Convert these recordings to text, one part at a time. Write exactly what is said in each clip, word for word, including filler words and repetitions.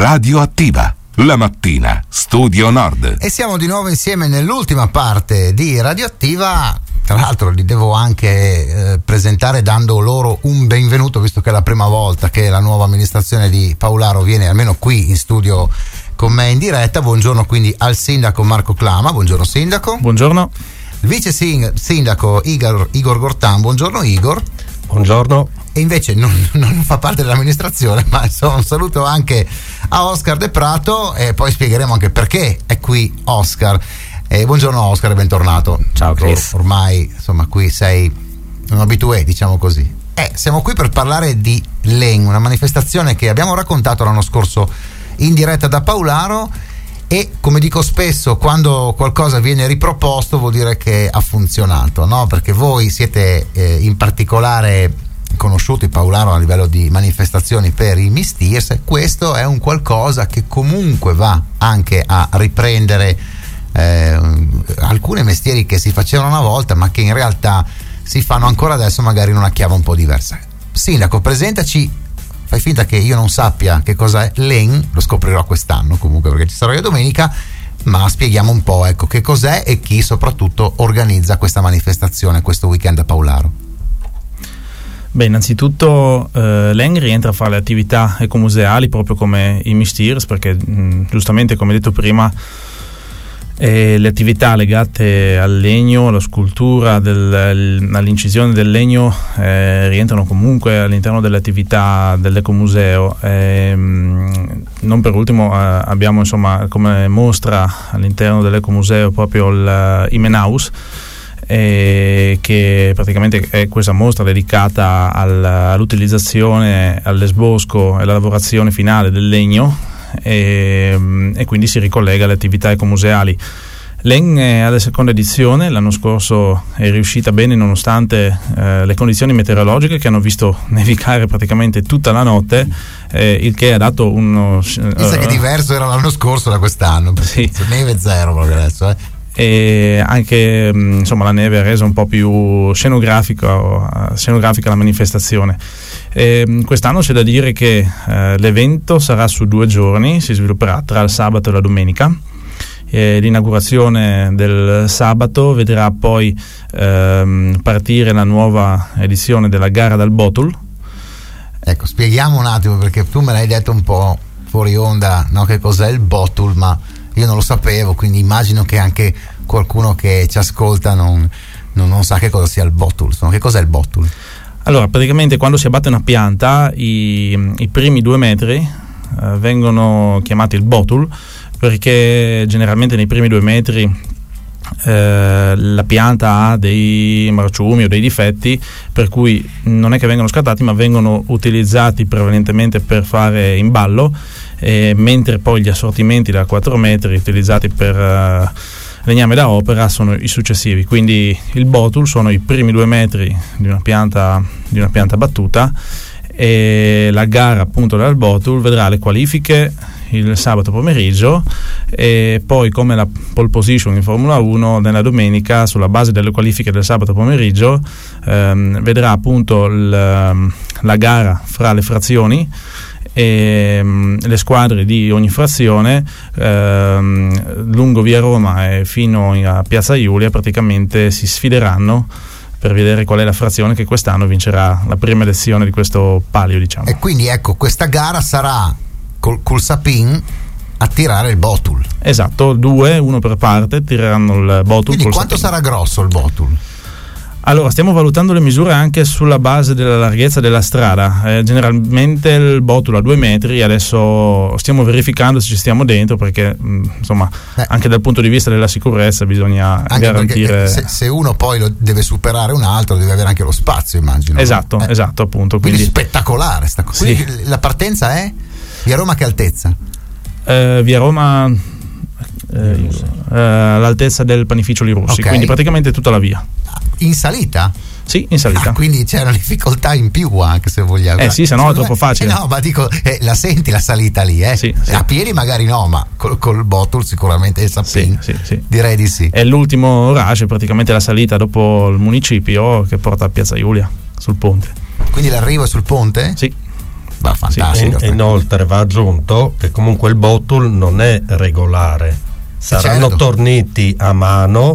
Radioattiva, la mattina, Studio Nord. E siamo di nuovo insieme nell'ultima parte di Radioattiva. Tra l'altro li devo anche eh, presentare dando loro un benvenuto, visto che è la prima volta che la nuova amministrazione di Paolaro viene almeno qui in studio con me in diretta. Buongiorno quindi al sindaco Marco Clama. Buongiorno sindaco. Buongiorno. Il vice sindaco Igor, Igor Gortan. Buongiorno Igor. Buongiorno. E invece non, non fa parte dell'amministrazione, ma insomma un saluto anche a Oscar De Prato e poi spiegheremo anche perché è qui Oscar. Eh, buongiorno Oscar e bentornato. Ciao Chris. Or- ormai insomma qui sei un abitué, diciamo così. Eh, siamo qui per parlare di L E N, una manifestazione che abbiamo raccontato l'anno scorso in diretta da Paolaro, e come dico spesso, quando qualcosa viene riproposto vuol dire che ha funzionato, no? Perché voi siete eh, in particolare conosciuti Paolaro a livello di manifestazioni per i Mistirs, e questo è un qualcosa che comunque va anche a riprendere eh, alcuni mestieri che si facevano una volta ma che in realtà si fanno ancora adesso, magari in una chiave un po' diversa. Sindaco, presentaci, fai finta che io non sappia che cosa è L E N, lo scoprirò quest'anno comunque perché ci sarò io domenica, ma spieghiamo un po', ecco, che cos'è e chi soprattutto organizza questa manifestazione questo weekend a Paolaro. Beh, innanzitutto eh, L E N rientra a fare le attività ecomuseali proprio come i Mistirs, perché mh, giustamente, come detto prima, eh, le attività legate al legno, alla scultura, del, all'incisione del legno eh, rientrano comunque all'interno delle attività dell'ecomuseo. Eh, mh, non per ultimo eh, abbiamo insomma come mostra all'interno dell'ecomuseo proprio il Imenhaus, Eh, che praticamente è questa mostra dedicata al, all'utilizzazione, all'esbosco e alla lavorazione finale del legno, e, e quindi si ricollega alle attività ecomuseali. L E N è alla seconda edizione, l'anno scorso è riuscita bene nonostante eh, le condizioni meteorologiche che hanno visto nevicare praticamente tutta la notte, eh, il che ha dato uno... Pensa uh, che diverso era l'anno scorso da quest'anno, sì. Neve zero proprio adesso, eh. E anche insomma la neve ha reso un po' più scenografica, scenografica la manifestazione. E quest'anno c'è da dire che eh, l'evento sarà su due giorni, si svilupperà tra il sabato e la domenica. E l'inaugurazione del sabato vedrà poi ehm, partire la nuova edizione della gara dal Botul. Ecco, spieghiamo un attimo, perché tu me l'hai detto un po' fuori onda, no, che cos'è il Botul, ma io non lo sapevo, quindi immagino che anche qualcuno che ci ascolta non, non, non sa che cosa sia il Botul. Che cos'è il Botul? Allora, praticamente quando si abbatte una pianta, i, i primi due metri eh, vengono chiamati il Botul, perché generalmente nei primi due metri eh, la pianta ha dei marciumi o dei difetti, per cui non è che vengono scartati, ma vengono utilizzati prevalentemente per fare imballo. E mentre poi gli assortimenti da quattro metri utilizzati per uh, legname da opera sono i successivi. Quindi il Botul sono i primi due metri di una pianta, di una pianta battuta, e la gara appunto dal Botul vedrà le qualifiche il sabato pomeriggio, e poi come la pole position in Formula uno nella domenica, sulla base delle qualifiche del sabato pomeriggio ehm, vedrà appunto il, la gara fra le frazioni, e um, le squadre di ogni frazione um, lungo via Roma e fino a Piazza Iulia praticamente si sfideranno per vedere qual è la frazione che quest'anno vincerà la prima edizione di questo palio, diciamo. E quindi ecco, questa gara sarà col, col sapin a tirare il Botul. Esatto, due, uno per parte, tireranno il Botul. Quindi col quanto sapin. Sarà grosso il Botul? Allora, stiamo valutando le misure anche sulla base della larghezza della strada. Eh, generalmente il Botul a due metri, adesso stiamo verificando se ci stiamo dentro, perché mh, insomma eh. anche dal punto di vista della sicurezza bisogna anche garantire. Se, se uno poi lo deve superare un altro, deve avere anche lo spazio, immagino. Esatto, eh. esatto, appunto. Quindi, quindi spettacolare sta cosa. Sì. Quindi la partenza è via Roma, che altezza? Eh, via Roma eh, eh, all'altezza del panificio Lirussi, okay. Quindi praticamente tutta la via. In salita? Sì, in salita. Ah, quindi c'è una difficoltà in più anche, se vogliamo. Eh sì, se no è troppo facile. Eh no, ma dico, eh, la senti la salita lì, eh? Sì, sì. A piedi magari no, ma col, col Botul sicuramente il sapin. Sì, sì, sì. Direi di sì. È l'ultimo rush, praticamente la salita dopo il municipio che porta a Piazza Iulia sul ponte. Quindi l'arrivo è sul ponte? Sì. Beh, fantastico. Sì, in, inoltre va aggiunto che comunque il bottle non è regolare, saranno certo. torniti a mano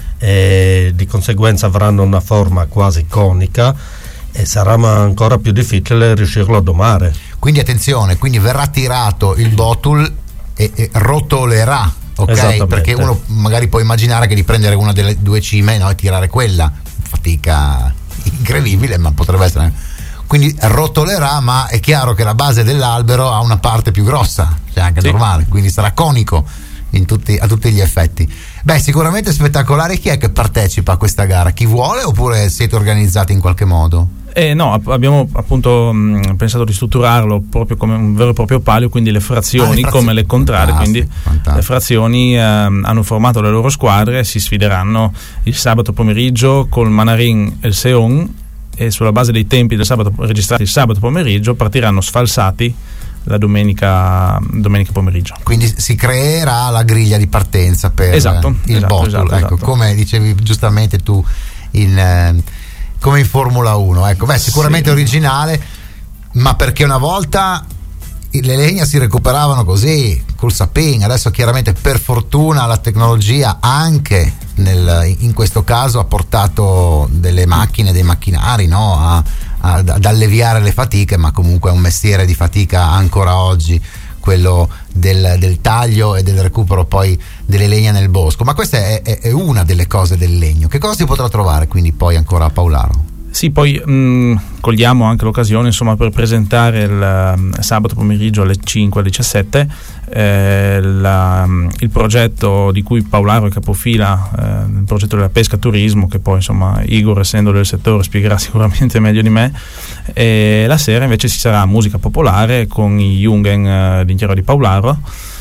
e di conseguenza avranno una forma quasi conica e sarà ancora più difficile riuscirlo a domare. Quindi attenzione, quindi verrà tirato il bottle e, e rotolerà, ok? Perché uno magari può immaginare che di prendere una delle due cime, no, e tirare quella, fatica incredibile, ma potrebbe essere, quindi rotolerà, ma è chiaro che la base dell'albero ha una parte più grossa, cioè anche sì. normale, quindi sarà conico in tutti, a tutti gli effetti. Beh, sicuramente spettacolare. Chi è che partecipa a questa gara? Chi vuole, oppure siete organizzati in qualche modo? Eh no, abbiamo appunto mh, pensato di strutturarlo proprio come un vero e proprio palio, quindi le frazioni, ah, le frazioni come le contrade, quindi fantastico. Le frazioni eh, hanno formato le loro squadre, si sfideranno il sabato pomeriggio col Manarin e il Seon, e sulla base dei tempi del sabato registrati il sabato pomeriggio partiranno sfalsati la domenica, domenica pomeriggio. Quindi si creerà la griglia di partenza per esatto, il esatto, bottle, esatto, ecco, esatto. Come dicevi giustamente tu in, eh, come in Formula uno, ecco. Beh, sicuramente sì. originale, ma perché una volta le legna si recuperavano così col sapin, adesso chiaramente per fortuna la tecnologia anche nel, in questo caso ha portato delle macchine, dei macchinari, no, a, a, ad alleviare le fatiche, ma comunque è un mestiere di fatica ancora oggi quello del, del taglio e del recupero poi delle legna nel bosco. Ma questa è, è, è una delle cose del legno. Che cosa si potrà trovare quindi poi ancora a Paularo? Sì, poi mh, cogliamo anche l'occasione insomma per presentare il uh, sabato pomeriggio alle cinque alle diciassette eh, la, il progetto di cui Paularo è capofila, eh, il progetto della pesca turismo, che poi insomma Igor, essendo del settore, spiegherà sicuramente meglio di me. E la sera invece ci sarà musica popolare con i Jungen uh, di Chiaro di Paularo.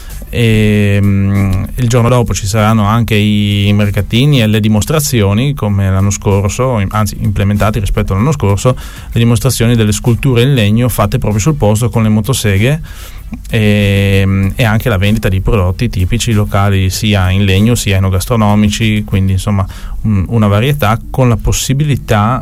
E um, il giorno dopo ci saranno anche i mercatini e le dimostrazioni come l'anno scorso, anzi implementati rispetto all'anno scorso, le dimostrazioni delle sculture in legno fatte proprio sul posto con le motoseghe e, e anche la vendita di prodotti tipici locali sia in legno sia enogastronomici, quindi insomma un, una varietà con la possibilità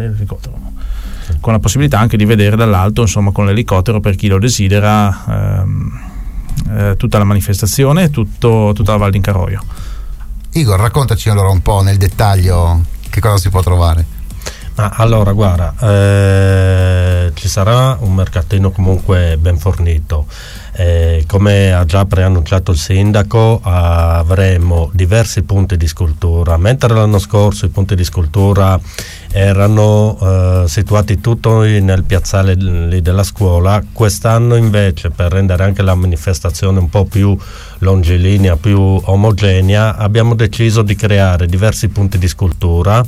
con la possibilità anche di vedere dall'alto insomma con l'elicottero per chi lo desidera ehm, Eh, tutta la manifestazione, tutto, tutta la Val d'Incarroio. Igor, raccontaci allora un po' nel dettaglio che cosa si può trovare. Ma allora guarda, eh, ci sarà un mercatino comunque ben fornito, eh, come ha già preannunciato il sindaco avremo diversi punti di scultura, mentre l'anno scorso i punti di scultura erano eh, situati tutto nel piazzale lì della scuola, quest'anno invece, per rendere anche la manifestazione un po' più longilinea, più omogenea, abbiamo deciso di creare diversi punti di scultura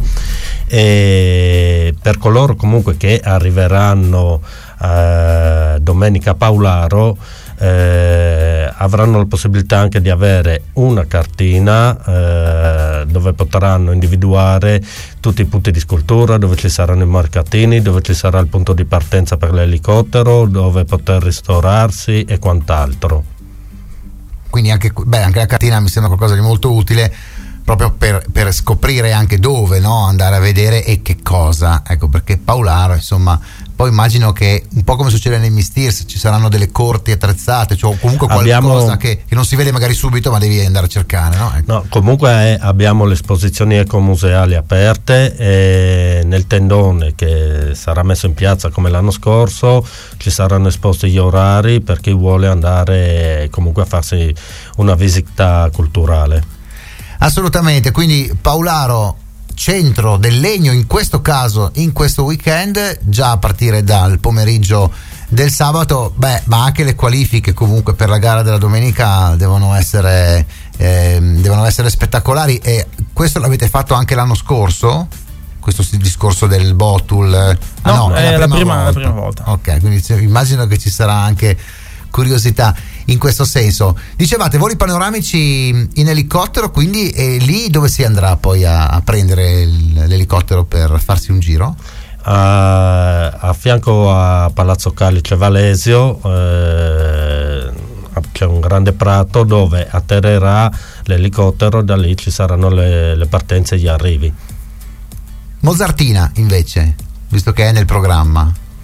e per coloro comunque che arriveranno eh, domenica a Paularo eh, avranno la possibilità anche di avere una cartina eh, dove potranno individuare tutti i punti di scultura, dove ci saranno i mercatini, dove ci sarà il punto di partenza per l'elicottero, dove poter ristorarsi e quant'altro. Quindi anche, beh, anche la cartina mi sembra qualcosa di molto utile proprio per, per scoprire anche dove, no, andare a vedere e che cosa, ecco, perché Paularo insomma, poi immagino che un po' come succede nei Mistirs ci saranno delle corti attrezzate, cioè comunque qualcosa abbiamo, che, che non si vede magari subito ma devi andare a cercare, no? Ecco. No, comunque eh, abbiamo le esposizioni ecomuseali aperte e nel tendone che sarà messo in piazza come l'anno scorso ci saranno esposti gli orari per chi vuole andare comunque a farsi una visita culturale. Assolutamente, quindi Paularo, centro del legno in questo caso, in questo weekend, già a partire dal pomeriggio del sabato. Beh, ma anche le qualifiche comunque per la gara della domenica devono essere eh, devono essere spettacolari, e questo l'avete fatto anche l'anno scorso, questo discorso del bottle? No, ah, no è, è la, la, prima prima, volta. la prima volta. Ok, quindi immagino che ci sarà anche curiosità in questo senso. Dicevate voli panoramici in elicottero, quindi e lì dove si andrà poi a, a prendere il, l'elicottero per farsi un giro? Uh, a fianco a Palazzo Calice Valesio eh, c'è un grande prato dove atterrerà l'elicottero, da lì ci saranno le, le partenze e gli arrivi. Mozartina invece, visto che è nel programma.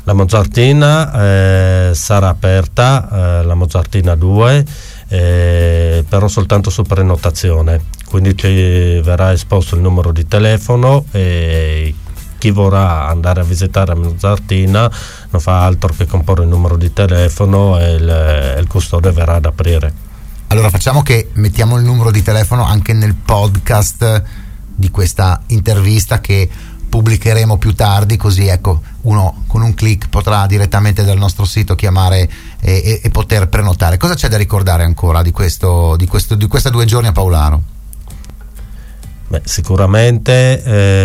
La Mozartina eh, sarà aperta, eh, la Mozartina due, eh, però soltanto su prenotazione, quindi ci verrà esposto il numero di telefono e chi vorrà andare a visitare la Mozartina non fa altro che comporre il numero di telefono e il, il custode verrà ad aprire. Allora facciamo che mettiamo il numero di telefono anche nel podcast di questa intervista che pubblicheremo più tardi, così ecco uno con un click potrà direttamente dal nostro sito chiamare e, e, e poter prenotare. Cosa c'è da ricordare ancora di questo di questo di questa due giorni a Paolaro? Beh, sicuramente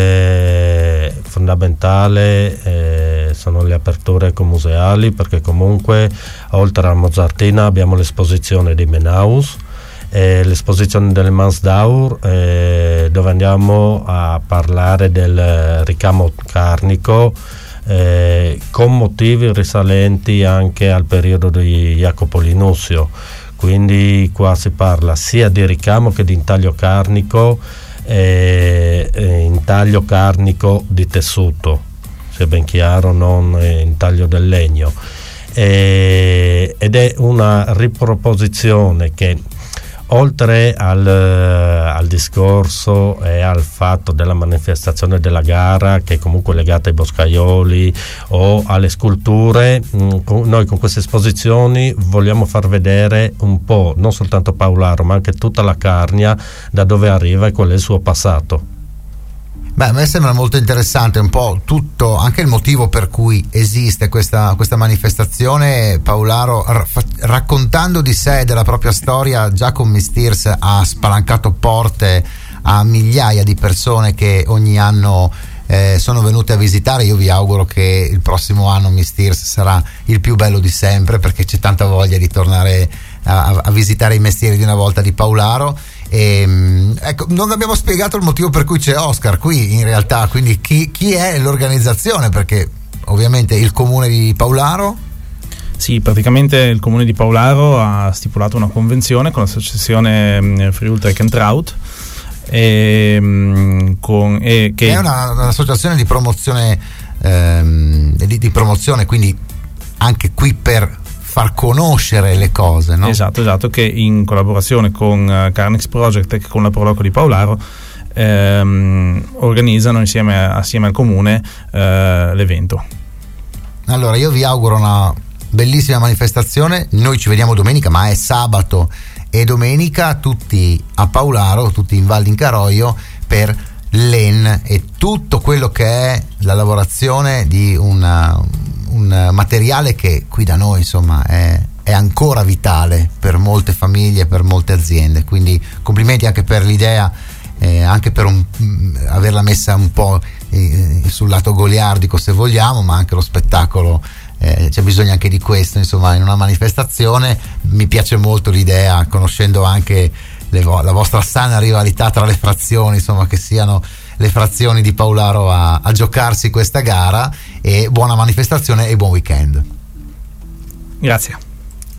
eh, fondamentale eh, sono le aperture museali, perché comunque oltre alla Mozartina abbiamo l'esposizione di Menaus, eh, l'esposizione del Mansdauer, eh, dove andiamo a parlare del ricamo carnico eh, con motivi risalenti anche al periodo di Jacopo Linussio, quindi qua si parla sia di ricamo che di intaglio carnico, eh, eh, intaglio carnico di tessuto, sia ben chiaro, non eh, intaglio del legno, eh, ed è una riproposizione che oltre al, al discorso e al fatto della manifestazione della gara, che è comunque legata ai boscaioli o alle sculture, mh, con, noi con queste esposizioni vogliamo far vedere un po' non soltanto Paolaro ma anche tutta la Carnia, da dove arriva e qual è il suo passato. Beh, a me sembra molto interessante un po' tutto, anche il motivo per cui esiste questa, questa manifestazione. Paolaro, ra- raccontando di sé e della propria storia, già con Mistirs ha spalancato porte a migliaia di persone che ogni anno eh, sono venute a visitare. Io vi auguro che il prossimo anno Mistirs sarà il più bello di sempre, perché c'è tanta voglia di tornare a, a visitare i mestieri di una volta di Paolaro. E, ecco, non abbiamo spiegato il motivo per cui c'è Oscar qui in realtà, quindi chi, chi è l'organizzazione, perché ovviamente il comune di Paolaro. Sì, praticamente il comune di Paolaro ha stipulato una convenzione con l'associazione Friuli Trek and Trout, e, con, e che è una, un'associazione di promozione ehm, di, di promozione, quindi anche qui per far conoscere le cose, no? Esatto, esatto, che in collaborazione con uh, Carnix Project e con la Proloco di Paolaro ehm, organizzano insieme, assieme al comune eh, l'evento. Allora io vi auguro una bellissima manifestazione, noi ci vediamo domenica, ma è sabato e domenica tutti a Paolaro, tutti in Val d'Incaroio per l'E N e tutto quello che è la lavorazione di una, un materiale che qui da noi insomma è, è ancora vitale per molte famiglie, per molte aziende, quindi complimenti anche per l'idea, eh, anche per un, averla messa un po' eh, sul lato goliardico se vogliamo, ma anche lo spettacolo, eh, c'è bisogno anche di questo insomma in una manifestazione. Mi piace molto l'idea, conoscendo anche le vo- la vostra sana rivalità tra le frazioni, insomma che siano le frazioni di Paolaro a, a giocarsi questa gara, e buona manifestazione e buon weekend. Grazie.